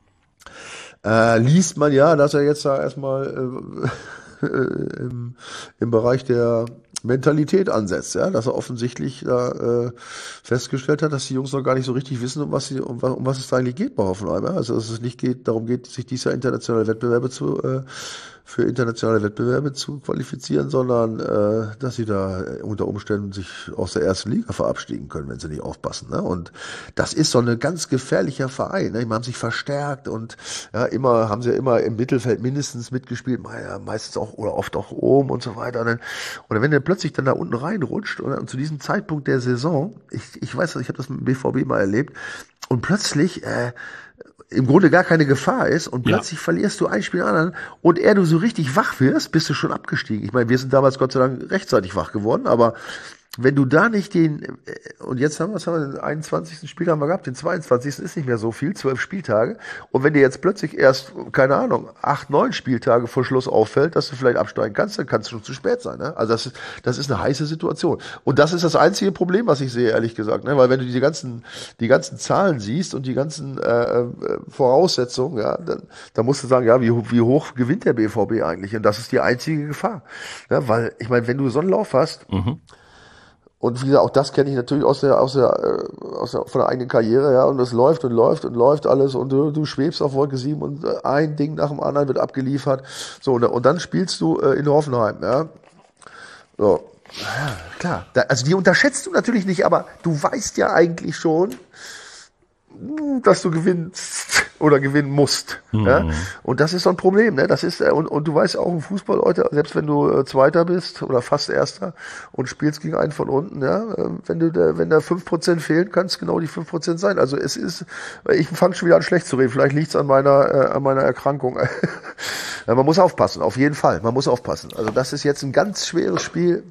Äh, liest man ja, dass er jetzt da erstmal äh, im, im Bereich der Mentalität ansetzt, ja, dass er offensichtlich da äh, festgestellt hat, dass die Jungs noch gar nicht so richtig wissen, um was sie, um, um was es da eigentlich geht bei Hoffenheim, ja? Also dass es nicht geht, darum geht, sich dieser internationale Wettbewerbe zu äh, für internationale Wettbewerbe zu qualifizieren, sondern äh, dass sie da unter Umständen sich aus der ersten Liga verabschieden können, wenn sie nicht aufpassen. Ne? Und das ist so ein ganz gefährlicher Verein. Ne? Die haben sich verstärkt und ja, immer haben sie ja immer im Mittelfeld mindestens mitgespielt, meistens auch oder oft auch oben und so weiter. Und, dann, und wenn der plötzlich dann da unten reinrutscht und, und zu diesem Zeitpunkt der Saison, ich, ich weiß, ich habe das mit dem B V B mal erlebt, und plötzlich äh, im Grunde gar keine Gefahr ist und plötzlich ja. verlierst du ein Spiel an anderen und ehe du so richtig wach wirst, bist du schon abgestiegen. Ich meine, wir sind damals Gott sei Dank rechtzeitig wach geworden, aber wenn du da nicht den, und jetzt haben wir, was haben wir, den einundzwanzigsten Spiel haben wir gehabt, den zweiundzwanzigsten ist nicht mehr so viel, zwölf Spieltage, und wenn dir jetzt plötzlich erst, keine Ahnung, acht, neun Spieltage vor Schluss auffällt, dass du vielleicht absteigen kannst, dann kann es schon zu spät sein, ne? Also das ist, das ist eine heiße Situation. Und das ist das einzige Problem, was ich sehe, ehrlich gesagt, ne? Weil wenn du die ganzen, die ganzen Zahlen siehst und die ganzen, äh, Voraussetzungen, ja, dann, dann musst du sagen, ja, wie, wie hoch gewinnt der B V B eigentlich? Und das ist die einzige Gefahr, ja? Weil, ich meine, wenn du so einen Lauf hast, mhm. Und wie gesagt, auch das kenne ich natürlich aus der, aus der, aus der, von der eigenen Karriere, ja, und es läuft und läuft und läuft alles und du, du schwebst auf Wolke sieben und ein Ding nach dem anderen wird abgeliefert. So, und, und dann spielst du äh, in Hoffenheim, ja. So. Ja, klar. Da, also die unterschätzt du natürlich nicht, aber du weißt ja eigentlich schon, dass du gewinnst oder gewinnen musst. Mhm. Ja? Und das ist so ein Problem. Ne? Das ist, und, und du weißt auch im Fußball, Leute, selbst wenn du äh, Zweiter bist oder fast Erster und spielst gegen einen von unten, ja, wenn du da, wenn da fünf Prozent fehlen, kann es genau die fünf Prozent sein. Also es ist, ich fange schon wieder an schlecht zu reden, vielleicht liegt es an meiner, äh, an meiner Erkrankung. Ja, man muss aufpassen, auf jeden Fall, man muss aufpassen. Also das ist jetzt ein ganz schweres Spiel.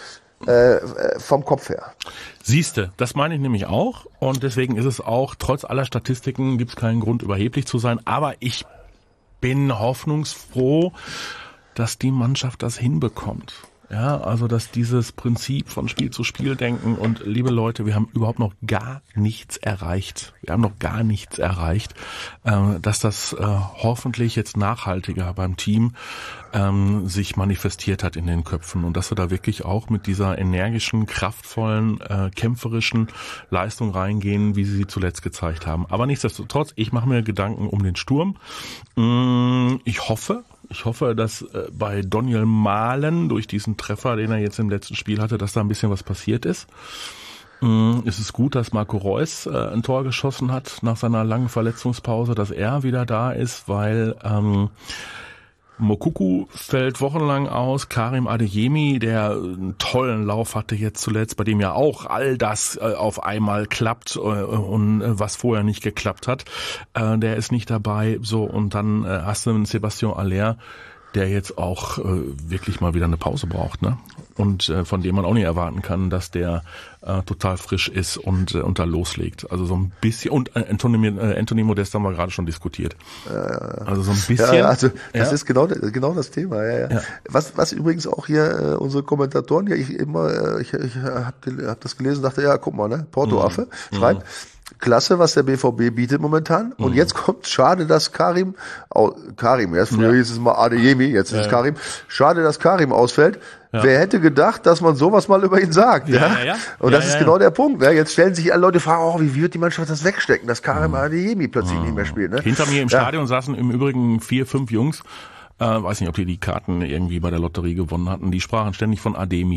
Äh, vom Kopf her. Siehste, das meine ich nämlich auch und deswegen ist es auch, trotz aller Statistiken gibt es keinen Grund, überheblich zu sein, aber ich bin hoffnungsfroh, dass die Mannschaft das hinbekommt. Ja, also dass dieses Prinzip von Spiel zu Spiel denken und liebe Leute, wir haben überhaupt noch gar nichts erreicht. Wir haben noch gar nichts erreicht, äh, dass das äh, hoffentlich jetzt nachhaltiger beim Team ähm, sich manifestiert hat in den Köpfen und dass wir da wirklich auch mit dieser energischen, kraftvollen, äh, kämpferischen Leistung reingehen, wie sie sie zuletzt gezeigt haben. Aber nichtsdestotrotz, ich mache mir Gedanken um den Sturm. Ich hoffe, Ich hoffe, dass äh, bei Daniel Mahlen durch diesen Treffer, den er jetzt im letzten Spiel hatte, dass da ein bisschen was passiert ist. Ähm, es ist gut, dass Marco Reus äh, ein Tor geschossen hat nach seiner langen Verletzungspause, dass er wieder da ist, weil ähm, Moukoko fällt wochenlang aus, Karim Adeyemi, der einen tollen Lauf hatte jetzt zuletzt, bei dem ja auch all das äh, auf einmal klappt äh, und äh, was vorher nicht geklappt hat, äh, der ist nicht dabei. So, und dann äh, hast du einen Sebastian Haller, der jetzt auch äh, wirklich mal wieder eine Pause braucht, ne? Und äh, von dem man auch nicht erwarten kann, dass der äh, total frisch ist und äh, und da loslegt. Also so ein bisschen, und äh, Anthony, äh, Anthony Modest haben wir gerade schon diskutiert. Ja, ja, ja. Also so ein bisschen. Ja, ja, also das ja. ist genau genau das Thema. Ja, ja. Ja. Was was übrigens auch hier äh, unsere Kommentatoren, ja, ich immer, äh, ich, ich habe hab das gelesen, dachte, ja, guck mal, ne, Porto-Affe mhm. schreibt. Mhm. Klasse, was der B V B bietet momentan. Und mhm. jetzt kommt, schade, dass Karim, oh, Karim, erst früher ja. hieß es mal Adeyemi, jetzt ist ja. es Karim. Schade, dass Karim ausfällt. Ja. Wer hätte gedacht, dass man sowas mal über ihn sagt? Ja, ja? Ja, ja. Und das ja, ist ja, genau ja. der Punkt. Ne? Jetzt stellen sich alle Leute Fragen, oh, wie wird die Mannschaft das wegstecken, dass Karim mhm. Adeyemi plötzlich mhm. nicht mehr spielt. Ne? Hinter mir im ja. Stadion saßen im Übrigen vier, fünf Jungs. Äh, weiß nicht, ob die die Karten irgendwie bei der Lotterie gewonnen hatten. Die sprachen ständig von Adeyemi.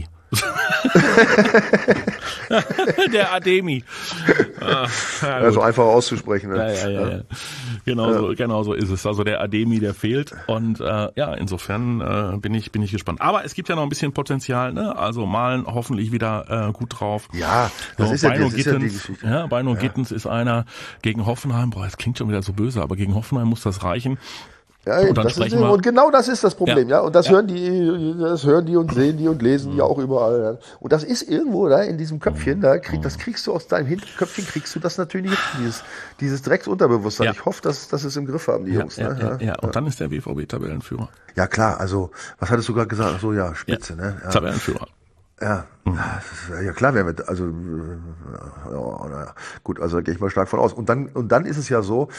Der Adeyemi. Ah, ja, also einfach auszusprechen. Ne? Ja, ja, ja, ja. Genau, ja. So, genau so ist es. Also der Adeyemi, der fehlt. Und äh, ja, insofern äh, bin ich bin ich gespannt. Aber es gibt ja noch ein bisschen Potenzial. Ne? Also Malen hoffentlich wieder äh, gut drauf. Ja, das so, ist, ja, das ist ja die Geschichte. Ja, Beino ja. Gittens ist einer gegen Hoffenheim. Boah, das klingt schon wieder so böse, aber gegen Hoffenheim muss das reichen. Ja, und, das ist, und genau das ist das Problem, ja. ja? Und das ja. hören die, das hören die und sehen die und lesen die auch überall. Ja? Und das ist irgendwo da in diesem Köpfchen, da krieg, das kriegst du aus deinem Hinterköpfchen, kriegst du das natürlich nicht, dieses, dieses Drecksunterbewusstsein. Ja. Ich hoffe, dass, dass es im Griff haben, die ja, Jungs. Ja, ne? ja, ja. ja, und dann ist der B V B Tabellenführer. Ja, klar, also, was hattest du gerade gesagt? Ach so, ja, Spitze, ja. ne? Ja. Tabellenführer. Ja, mhm. ja klar, wer wird, also, ja, naja, gut, also da gehe ich mal stark von aus. Und dann, und dann ist es ja so,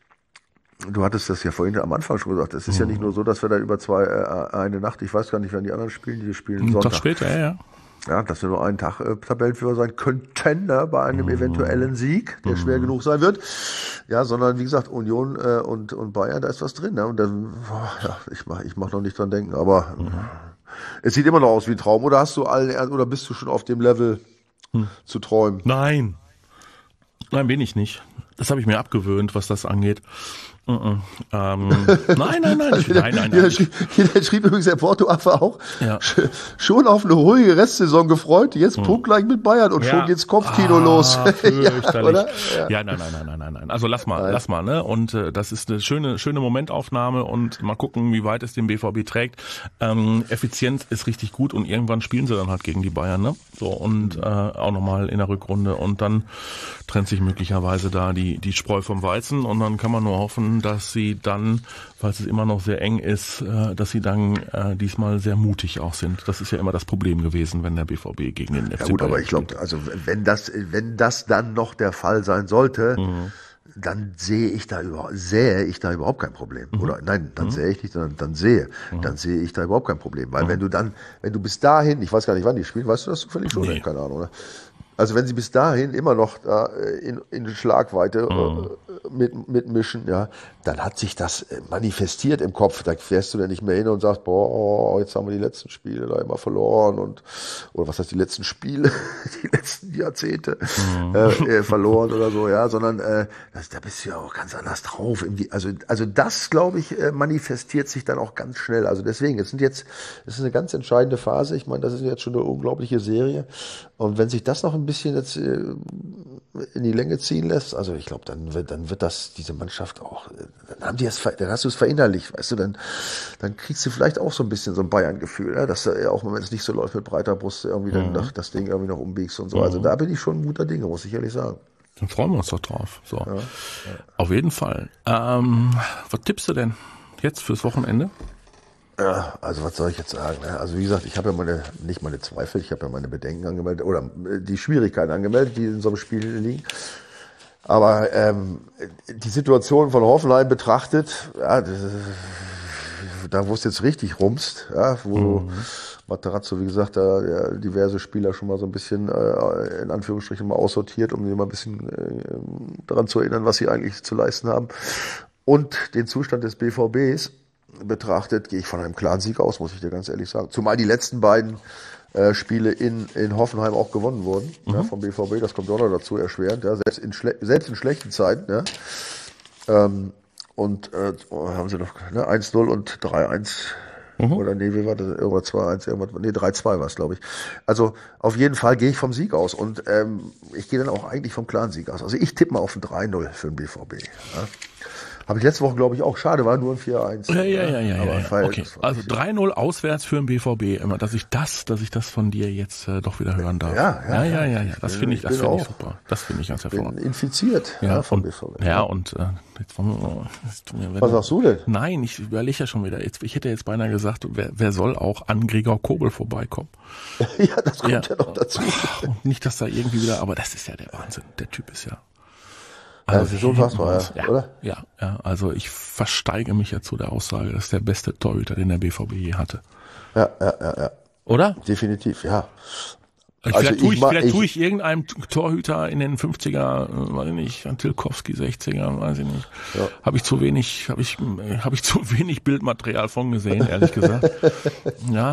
du hattest das ja vorhin am Anfang schon gesagt. Es ist mhm. ja nicht nur so, dass wir da über zwei äh, eine Nacht, ich weiß gar nicht, wann die anderen spielen, die spielen Einen Sonntag. Tag später, ja, ja. Ja, dass wir nur einen Tag äh, Tabellenführer sein könnten, ne, bei einem mhm. eventuellen Sieg, der mhm. schwer genug sein wird. Ja, sondern wie gesagt, Union äh, und und Bayern, da ist was drin. Ne? Und dann, boah, ja, ich mach ich mach noch nicht dran denken, aber mhm. es sieht immer noch aus wie ein Traum. Oder hast du allen oder bist du schon auf dem Level mhm. zu träumen? Nein, nein, bin ich nicht. Das habe ich mir abgewöhnt, was das angeht. Uh-uh. Ähm, nein, nein, nein, hier, nein, nein, hier, nein. Schrieb, hier schrieb übrigens der Porto-Affe auch, ja. schon auf eine ruhige Restsaison gefreut, jetzt hm. punktgleich mit Bayern und ja. schon geht's Kopfkino ah, los. ja, oder? Ja. ja, nein, nein, nein, nein, nein, nein. Also lass mal, nein. lass mal, ne? Und äh, das ist eine schöne, schöne Momentaufnahme und mal gucken, wie weit es den B V B trägt. Ähm, Effizienz ist richtig gut und irgendwann spielen sie dann halt gegen die Bayern, ne? So und äh, auch nochmal in der Rückrunde und dann trennt sich möglicherweise da die die Spreu vom Weizen und dann kann man nur hoffen, dass sie dann, falls es immer noch sehr eng ist, äh, dass sie dann äh, diesmal sehr mutig auch sind. Das ist ja immer das Problem gewesen, wenn der B V B gegen den F C Ja gut, Bayern aber ich glaube, also wenn das, wenn das dann noch der Fall sein sollte, mhm. dann sehe ich da überhaupt, sähe ich da überhaupt kein Problem. Mhm. Oder nein, dann mhm. sehe ich nicht, sondern dann sehe, mhm. dann sehe ich da überhaupt kein Problem. Weil mhm. wenn du dann, wenn du bis dahin, ich weiß gar nicht, wann die spielen, weißt du das zufällig schon? Nee. Keine Ahnung, oder? Also wenn sie bis dahin immer noch da in, in Schlagweite mhm. äh, mit, mitmischen, ja, dann hat sich das manifestiert im Kopf. Da fährst du dann nicht mehr hin und sagst, boah, oh, jetzt haben wir die letzten Spiele da immer verloren und oder was heißt die letzten Spiele, die letzten Jahrzehnte mhm. äh, verloren oder so, ja, sondern äh, das, da bist du ja auch ganz anders drauf. Irgendwie. Also, also das, glaube ich, manifestiert sich dann auch ganz schnell. Also deswegen, es sind jetzt, es ist eine ganz entscheidende Phase. Ich meine, das ist jetzt schon eine unglaubliche Serie. Und wenn sich das noch ein bisschen jetzt äh, in die Länge ziehen lässt, also ich glaube, dann wird, dann wird das diese Mannschaft auch, dann haben die es, dann hast du es verinnerlicht, weißt du, dann, dann kriegst du vielleicht auch so ein bisschen so ein Bayern-Gefühl, ja, dass du auch, wenn es nicht so läuft mit breiter Brust, irgendwie mhm. dann noch, das Ding irgendwie noch umbiegst und so. Mhm. Also da bin ich schon ein guter Dinge, muss ich ehrlich sagen. Dann freuen wir uns doch drauf. So. Ja, ja. Auf jeden Fall. Ähm, was tippst du denn jetzt fürs Wochenende? Ja, also was soll ich jetzt sagen? Also wie gesagt, ich habe ja meine, nicht meine Zweifel, ich habe ja meine Bedenken angemeldet oder die Schwierigkeiten angemeldet, die in so einem Spiel liegen. Aber ähm, die Situation von Hoffenheim betrachtet, ja, das, da wo es jetzt richtig rumst, ja, wo mhm. Materazzo, wie gesagt, da ja, diverse Spieler schon mal so ein bisschen äh, in Anführungsstrichen mal aussortiert, um sie mal ein bisschen äh, daran zu erinnern, was sie eigentlich zu leisten haben. Und den Zustand des B V Bs betrachtet, gehe ich von einem klaren Sieg aus, muss ich dir ganz ehrlich sagen. Zumal die letzten beiden äh, Spiele in, in Hoffenheim auch gewonnen wurden, mhm. ja, vom B V B, das kommt auch noch dazu erschwerend, ja, selbst in, schle- selbst in schlechten Zeiten. Ja. Ähm, und äh, oh, haben sie noch ne, eins null und drei eins mhm. oder nee, wie war das? Irgendwas zwei eins, irgendwas, nee, drei zwei war es, glaube ich. Also auf jeden Fall gehe ich vom Sieg aus und ähm, ich gehe dann auch eigentlich vom klaren Sieg aus. Also ich tippe mal auf ein drei null für den B V B. Ja. Habe ich letzte Woche, glaube ich, auch. Schade, war nur ein vier eins. Ja, ja, ja, ja. Aber ja, ja. Okay. Also drei null auswärts für den B V B. Immer, dass ich das, dass ich das von dir jetzt äh, doch wieder hören darf. Ja, ja, ja, ja. ja, ja. Das finde ich, das finde ich super. Das finde ich ganz hervorragend. Bin infiziert ja, ja, vom und, B V B. Ja, und äh, jetzt wollen wir, jetzt, wenn, was sagst du denn? Nein, ich überlege ja schon wieder. Jetzt, ich hätte jetzt beinahe gesagt, wer, wer soll auch an Gregor Kobel vorbeikommen? Ja, das kommt ja, ja noch dazu. Und nicht, dass da irgendwie wieder, aber das ist ja der Wahnsinn. Der Typ ist ja. Also das ist so unfassbar, ja, oder? Ja, ja, also ich versteige mich ja zu der Aussage, das ist der beste Torhüter, den der B V B je hatte. Ja, ja, ja, ja. Oder? Definitiv, ja. Also vielleicht ich, tue ich, vielleicht ich, tue ich irgendeinem Torhüter in den fünfziger, weiß ich nicht, an Tilkowski sechziger, weiß ich nicht. Ja. Habe ich zu wenig, habe ich, habe ich zu wenig Bildmaterial von gesehen, ehrlich gesagt. Ja,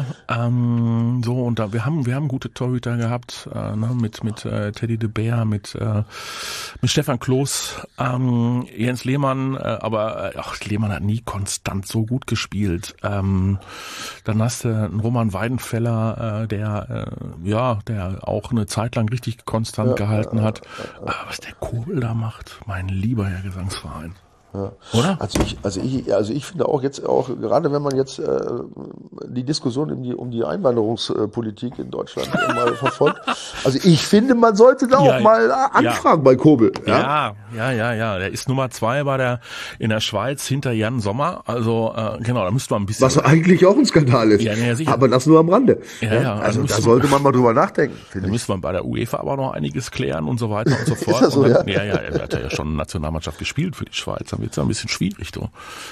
ähm, so und da wir haben, wir haben gute Torhüter gehabt, äh, ne, mit mit äh, Teddy de Beer, mit äh, mit Stefan Kloß, ähm, Jens Lehmann, äh, aber äh, ach, Lehmann hat nie konstant so gut gespielt. Ähm, dann hast du einen Roman Weidenfeller, äh, der, äh, ja, der der auch eine Zeit lang richtig konstant ja, gehalten ja, hat. Ja, ja. Aber was der Kobel da macht, mein lieber Herr Gesangsverein. Ja. Oder? Also ich, also ich, also ich finde auch jetzt auch, gerade wenn man jetzt äh, die Diskussion um die, um die Einwanderungspolitik in Deutschland mal verfolgt, also ich finde, man sollte da ja, auch mal anfragen ja. bei Kobel. Ja? ja, ja, ja, ja. Der ist Nummer zwei bei der in der Schweiz hinter Jan Sommer. Also äh, genau, da müsste man ein bisschen. Was eigentlich auch ein Skandal ist. Ja, ja, sicher. Aber das nur am Rande. Ja, ja, also da sollte man mal drüber nachdenken. Da müsste man bei der UEFA aber noch einiges klären und so weiter und so fort. Ist das so, und dann, ja? ja, ja, er hat ja schon Nationalmannschaft gespielt für die Schweiz. Dann wird es ja ein bisschen schwierig, du.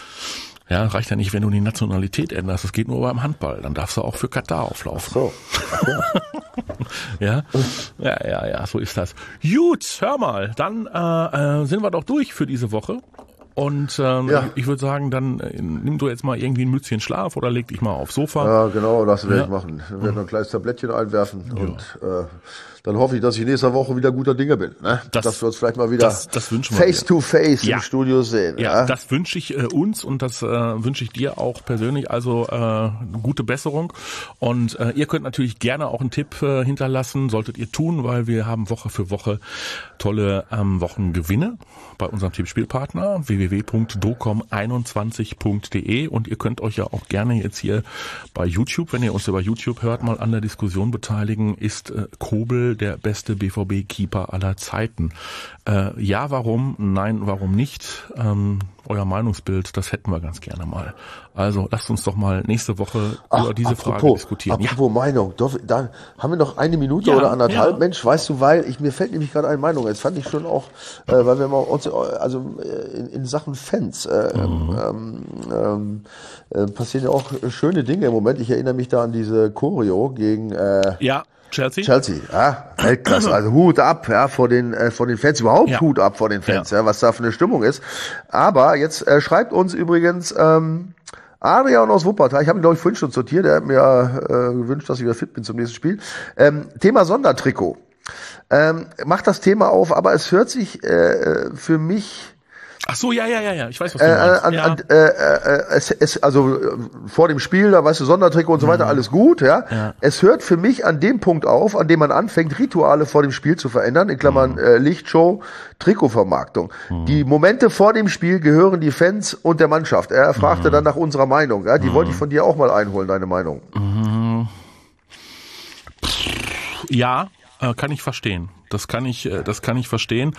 Ja, reicht ja nicht, wenn du die Nationalität änderst. Das geht nur beim Handball. Dann darfst du auch für Katar auflaufen. Ach so. Ach ja. ja, ja, ja, ja, so ist das. Gut, hör mal, dann äh, äh, sind wir doch durch für diese Woche. Und ähm, ja. ich, ich würde sagen, dann äh, nimm du jetzt mal irgendwie ein Mützchen Schlaf oder leg dich mal aufs Sofa. Ja, genau, das werde ja. ich machen. Wir werden ein kleines Tablettchen einwerfen ja. und äh, dann hoffe ich, dass ich nächste Woche wieder guter Dinge bin. Ne? Das, dass wir uns vielleicht mal wieder das, das face to face ja. im Studio sehen. Ja, ja? das wünsche ich äh, uns und das äh, wünsche ich dir auch persönlich. Also äh, gute Besserung. Und äh, ihr könnt natürlich gerne auch einen Tipp äh, hinterlassen, solltet ihr tun, weil wir haben Woche für Woche tolle ähm, Wochengewinne bei unserem Tippspielpartner w w w w w punkt docom einundzwanzig punkt de und ihr könnt euch ja auch gerne jetzt hier bei YouTube, wenn ihr uns über YouTube hört, mal an der Diskussion beteiligen. Ist äh, Kobel der beste B V B-Keeper aller Zeiten? Äh, ja, warum? Nein, warum nicht? Ähm, euer Meinungsbild, das hätten wir ganz gerne mal. Also lasst uns doch mal nächste Woche Ach, über diese apropos, Frage diskutieren. Apropos ja. Meinung, da haben wir noch eine Minute ja, oder anderthalb. Ja. Mensch, weißt du, weil ich mir fällt nämlich gerade eine Meinung. Jetzt fand ich schon auch, äh, weil wir mal uns, also in, in Sachen Fans äh, mhm. ähm, ähm, äh, passieren ja auch schöne Dinge im Moment. Ich erinnere mich da an diese Choreo gegen äh, ja. Chelsea? Chelsea, ja, Weltklasse. Also Hut ab, ja, vor den äh, vor den Fans, überhaupt ja. Hut ab vor den Fans, ja. ja, was da für eine Stimmung ist. Aber jetzt äh, schreibt uns übrigens ähm, Adrian aus Wuppertal, ich habe ihn glaube ich vorhin schon sortiert, der hat mir äh, gewünscht, dass ich wieder fit bin zum nächsten Spiel. Ähm, Thema Sondertrikot. Ähm, macht das Thema auf, aber es hört sich äh, für mich Ach so, ja, ja, ja, ja, ich weiß, was du meinst. Äh, an, ja. an, äh, äh, es, es, also äh, vor dem Spiel, da weißt du, Sondertrikot und so weiter, mhm. alles gut, ja? ja. Es hört für mich an dem Punkt auf, an dem man anfängt, Rituale vor dem Spiel zu verändern, in Klammern mhm. äh, Lichtshow, Trikotvermarktung. Mhm. Die Momente vor dem Spiel gehören die Fans und der Mannschaft. Er fragte mhm. dann nach unserer Meinung, ja? Die mhm. wollte ich von dir auch mal einholen, deine Meinung. Mhm. Ja, äh, kann ich verstehen. Das kann ich, äh, das kann ich verstehen.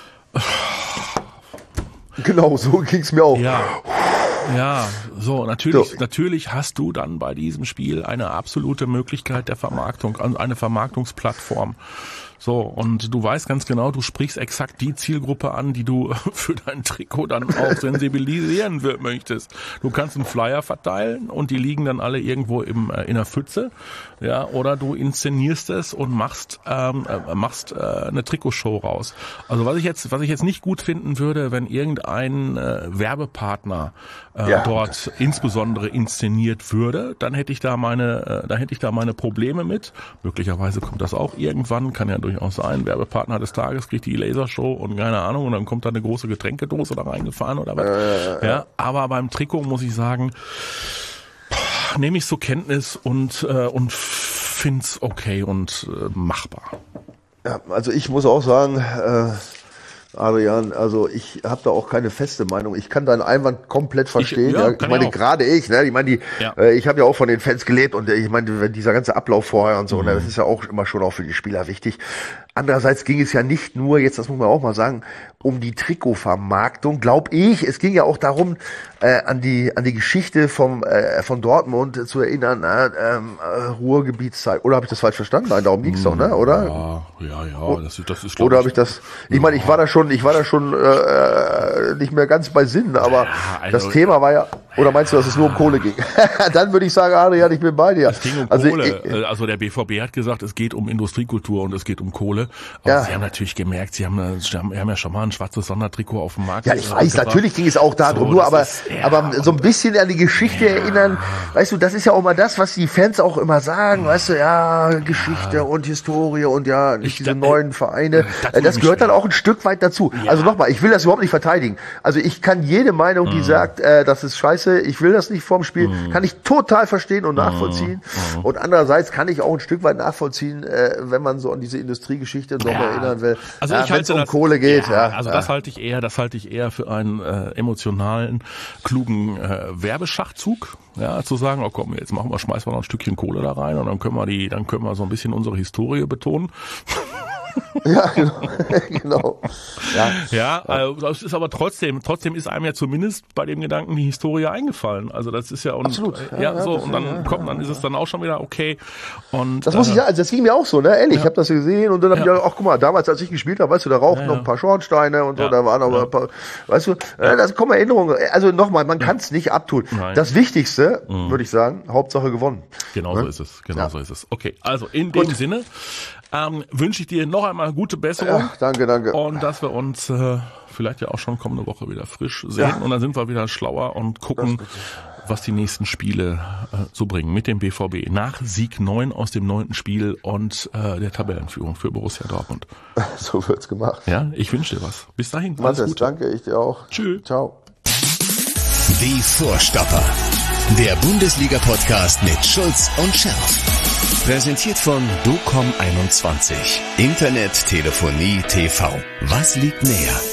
Genau, so ging's mir auch. Ja, ja, so, natürlich, so. natürlich hast du dann bei diesem Spiel eine absolute Möglichkeit der Vermarktung, eine Vermarktungsplattform. So, und du weißt ganz genau, du sprichst exakt die Zielgruppe an, die du für dein Trikot dann auch sensibilisieren möchtest. Du kannst einen Flyer verteilen und die liegen dann alle irgendwo im, in der Pfütze, ja, oder du inszenierst es und machst ähm, machst äh, eine Trikotshow raus. Also was ich jetzt was ich jetzt nicht gut finden würde, wenn irgendein äh, Werbepartner äh, ja. dort insbesondere inszeniert würde, dann hätte ich da meine äh, da hätte ich da meine Probleme mit. Möglicherweise kommt das auch irgendwann, kann ja durchaus sein. Werbepartner des Tages kriegt die Lasershow und keine Ahnung und dann kommt da eine große Getränkedose da reingefahren oder was. Äh, ja, aber beim Trikot muss ich sagen, nehme ich zur Kenntnis und äh, und find's okay und äh, machbar. Ja, also ich muss auch sagen, äh, Adrian, also ich habe da auch keine feste Meinung. Ich kann deinen Einwand komplett verstehen. Ich, ja, ja. ich meine, gerade ich, ne, ich meine, die, ja. äh, ich habe ja auch von den Fans gelebt und äh, ich meine, dieser ganze Ablauf vorher und so, mhm. ne, das ist ja auch immer schon auch für die Spieler wichtig. Andererseits ging es ja nicht nur, jetzt das muss man auch mal sagen, um die Trikotvermarktung, glaube ich. Es ging ja auch darum, äh, an die an die Geschichte vom äh, von Dortmund zu erinnern, äh, ähm, äh, Ruhrgebietszeit. Oder habe ich das falsch verstanden? Nein, darum ging's doch, ne? Oder? Ja, ja, ja. Das ist, das ist, oder habe ich das? Ich ja. meine, ich war da schon, ich war da schon äh, nicht mehr ganz bei Sinn, aber ja, also, das Thema war ja. Oder meinst du, dass es nur um Kohle ging? Dann würde ich sagen, Adrian, ich bin bei dir. Es ging um also Kohle. Ich, also der B V B hat gesagt, es geht um Industriekultur und es geht um Kohle. Aber ja. sie haben natürlich gemerkt, sie haben, sie haben ja schon mal ein schwarzes Sondertrikot auf dem Markt. Ja, ich weiß, gebracht. Natürlich ging es auch darum, so, nur aber, ist, ja, aber so ein bisschen an die Geschichte ja. erinnern. Weißt du, das ist ja auch mal das, was die Fans auch immer sagen. Weißt du, ja, Geschichte ja. und Historie und ja, ich, diese da, neuen Vereine. Das, das gehört dann auch ein Stück weit dazu. Ja. Also nochmal, ich will das überhaupt nicht verteidigen. Also ich kann jede Meinung, die mhm. sagt, äh, das ist scheiße, ich will das nicht vorm Spiel, mhm. kann ich total verstehen und nachvollziehen. Mhm. Und andererseits kann ich auch ein Stück weit nachvollziehen, äh, wenn man so an diese Industriegeschichte noch ja. erinnern will. Also ja, ich halte um das, Kohle geht, ja, ja. Also ja. das halte ich eher, das halte ich eher für einen äh, emotionalen, klugen äh, Werbeschachzug. Ja, zu sagen, oh komm, jetzt machen wir, schmeißen wir noch ein Stückchen Kohle da rein und dann können wir die, dann können wir so ein bisschen unsere Historie betonen. Ja, genau. genau. Ja, ja, also das ist aber trotzdem, trotzdem ist einem ja zumindest bei dem Gedanken die Historie eingefallen. Also das ist ja und absolut. Ja, ja, ja so und dann ja, kommt, dann ist es dann auch schon wieder okay. Und das muss ich sagen, also das ging mir auch so, ne? Ehrlich, ja. ich habe das gesehen und dann habe ja. ich gedacht, ach guck mal, damals als ich gespielt habe, weißt du, da rauchten ja, ja. noch ein paar Schornsteine und so, ja. da waren noch ja. ein paar, weißt du, ja. da kommen Erinnerungen. Also nochmal, man kann es nicht abtun. Nein. Das Wichtigste, mhm. würde ich sagen, Hauptsache gewonnen. Genau ne? so ist es, genau ja. so ist es. Okay, also in dem Gut. Sinne ähm, wünsche ich dir noch einmal gute Besserung. Ja, danke, danke. Und dass wir uns äh, vielleicht ja auch schon kommende Woche wieder frisch sehen ja. und dann sind wir wieder schlauer und gucken, was die nächsten Spiele äh, so bringen mit dem B V B. Nach Sieg neun aus dem neunten Spiel und äh, der Tabellenführung für Borussia Dortmund. So wird's gemacht. Ja, ich wünsche dir was. Bis dahin. Alles Gute. Danke, ich dir auch. Tschüss. Ciao. Die Vorstopper. Der Bundesliga-Podcast mit Schulz und Scherf. Präsentiert von Docom einundzwanzig. Internet, Telefonie, T V. Was liegt näher?